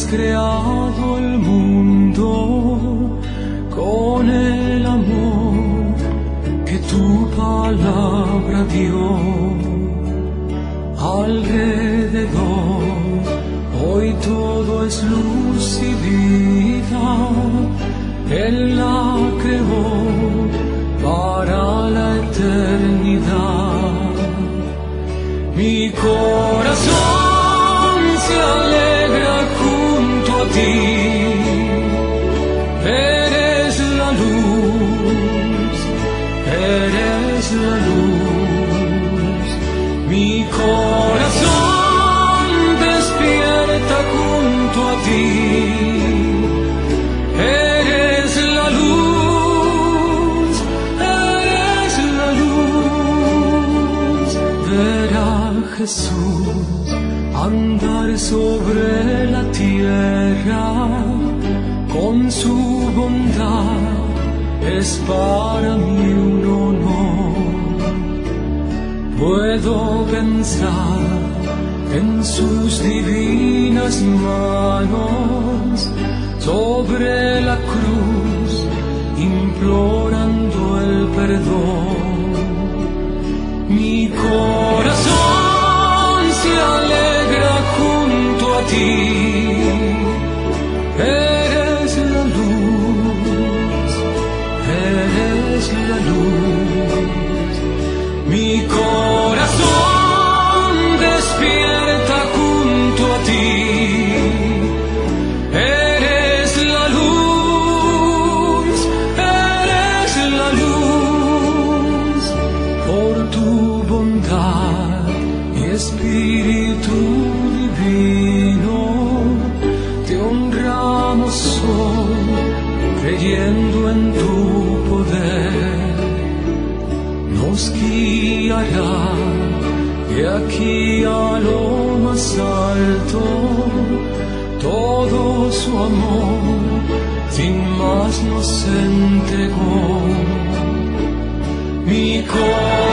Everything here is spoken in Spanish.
creado el mundo con el amor que tu palabra dio. Alrededor hoy todo es luz y vida. Él la creó para la eternidad. Mi corazón se alegra junto a ti. Eres la luz, eres la luz. Mi corazón despierta junto a ti. Eres la luz, eres la luz. Ver a Jesús andar sobre la tierra con su bondad es para mí un honor. Puedo pensar en sus divinas manos sobre la cruz, implorando el perdón. Mi corazón se alegra junto a ti. Eres la luz, eres la luz. Mi corazón despierta junto a ti. Eres la luz, eres la luz. Por tu bondad y espíritu divino te honramos hoy, creyendo en tu poder. Nos guiará de aquí a lo más alto, todo su amor sin más nos entregó. Mi corazón